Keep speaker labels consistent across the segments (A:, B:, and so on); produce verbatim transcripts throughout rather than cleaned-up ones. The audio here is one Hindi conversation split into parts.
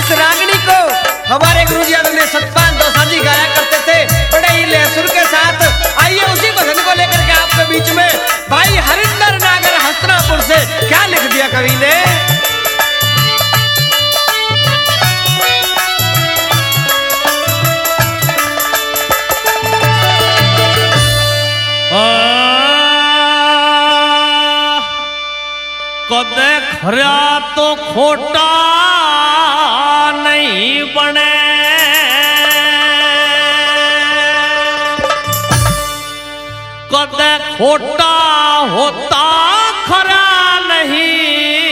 A: इस रागनी को हमारे गुरुजी आदरणीय सतपाल दोसा जी गाया करते थे बड़े ही लहसुर के साथ। आइए उसी भजन को लेकर के आपके बीच में भाई हरिंदर नागर हस्तिनापुर से क्या लिख दिया कवि ने।
B: कदे खरा तो खोटा नहीं बने, कदे खोटा होता खरा नहीं।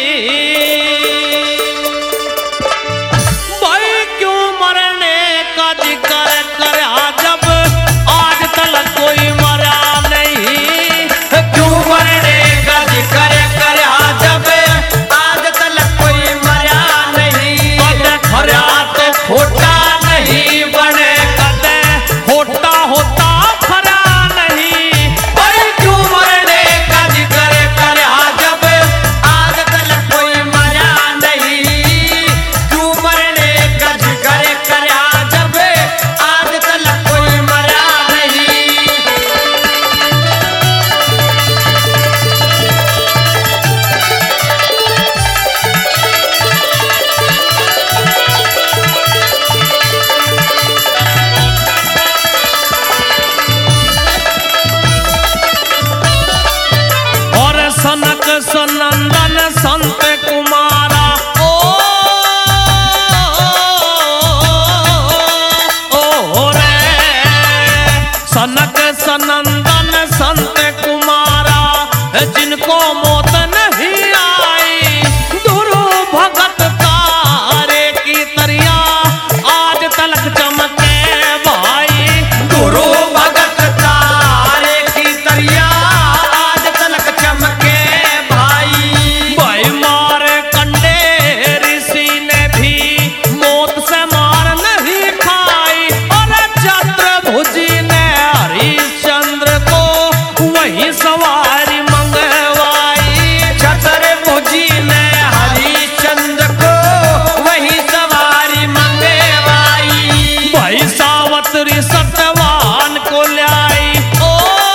B: भाई क्यों मरने का जिक्र करा जब आज तक कोई मरा नहीं।
A: क्यों मरने का जिक्र करा जब आज तक कोई मरा नहीं।
B: कदे खरा तो खोटा नहीं बने, कदे खोटा होता खरा नहीं।
A: भाई क्यों मरने का जिक्र करा जब आज तक कोई मरा नहीं। क्यों मरने का जिक्र करा जब आज तक कोई मरा नहीं।
B: और सनक सनंदन संत कुमारा ओ, ओ रे सनक सनंदन संत कुमारा जिनको मौत नहीं आई। गुरु भगत तारे की तरिया आज तलक चमके भाई।
A: गुरु भगत तारे की तरिया आज तलक चमके भाई।
B: भाई मार कंडे ऋषि ने भी मौत से मार नहीं खाई। और चतुर्भुजी ने हरिश्चंद्र को वही सवारी मंगवाई।
A: चतुर्भुजी ने हरिश्चंद्र को वही सवारी मंगवाई।
B: भाई सावत्री सत्यवान को लाई। ओ,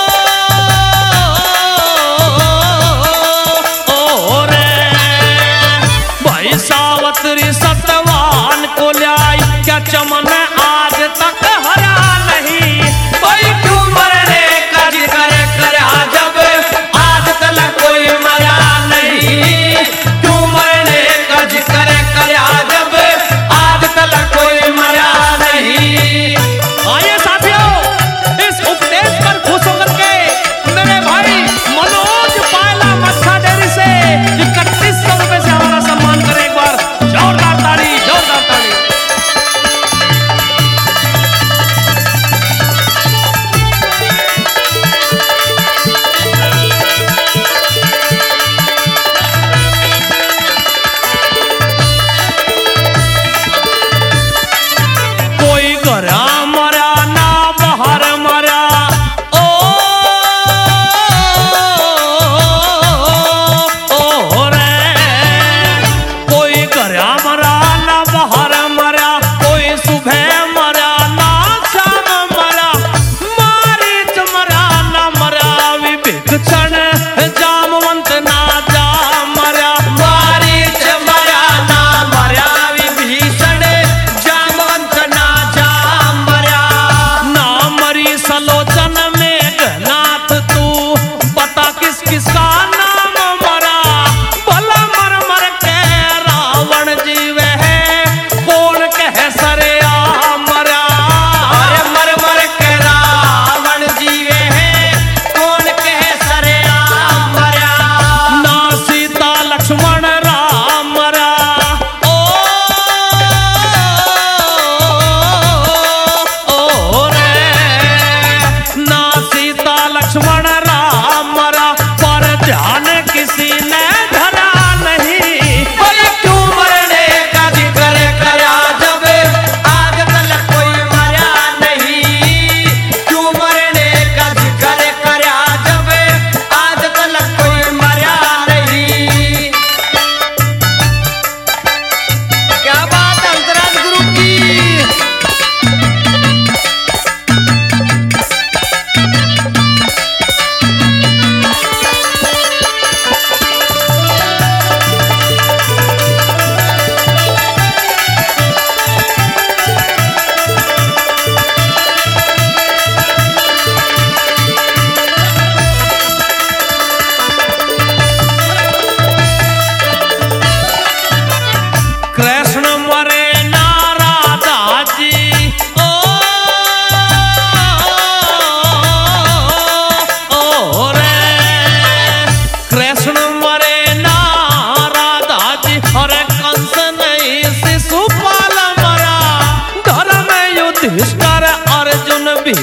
B: ओ रे भाई सावत्री सत्यवान को लाई। क्या चमन आज तक हरा नहीं।
A: भाई क्यों मरने का जिक्र करा जब आज तक कोई मरा नहीं। क्यों मरने का जिक्र करा जब आज तक कोई मरा नहीं।
B: आइए साथियों, इस उपदेश पर खुश होकर के मेरे भाई मनोज पायला मत्था डेरी से इकतीस सौ रुपए से हमारा सम्मान करें। एक बार जोरदार ताली, जोरदार ताली।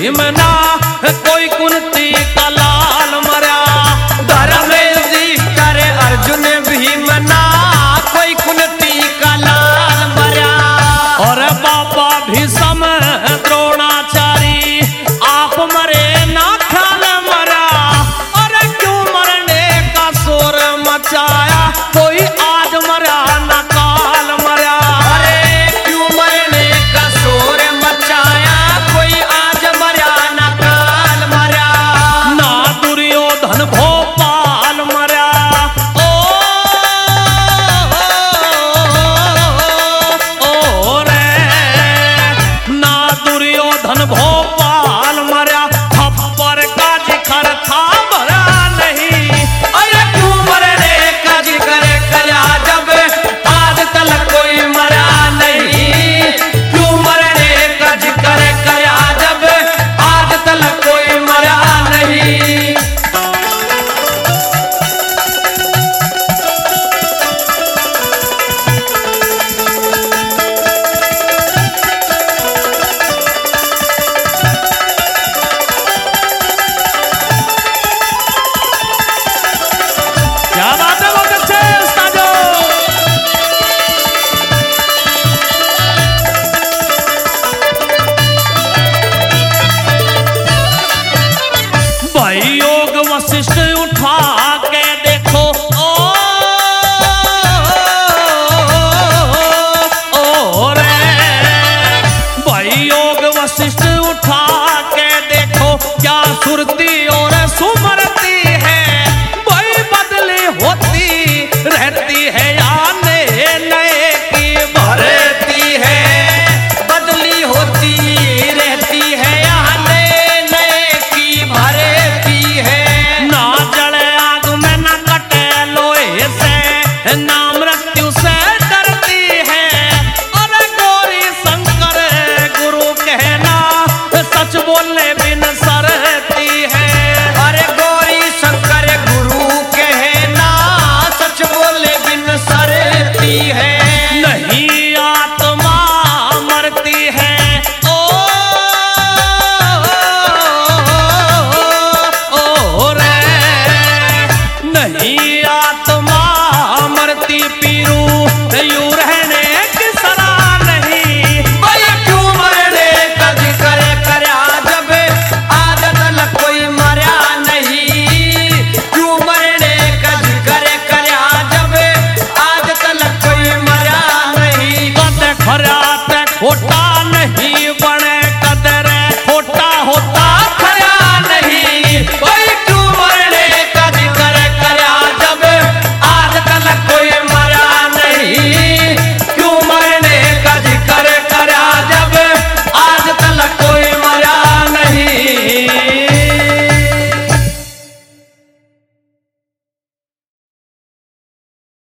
B: हिमना कोई कुन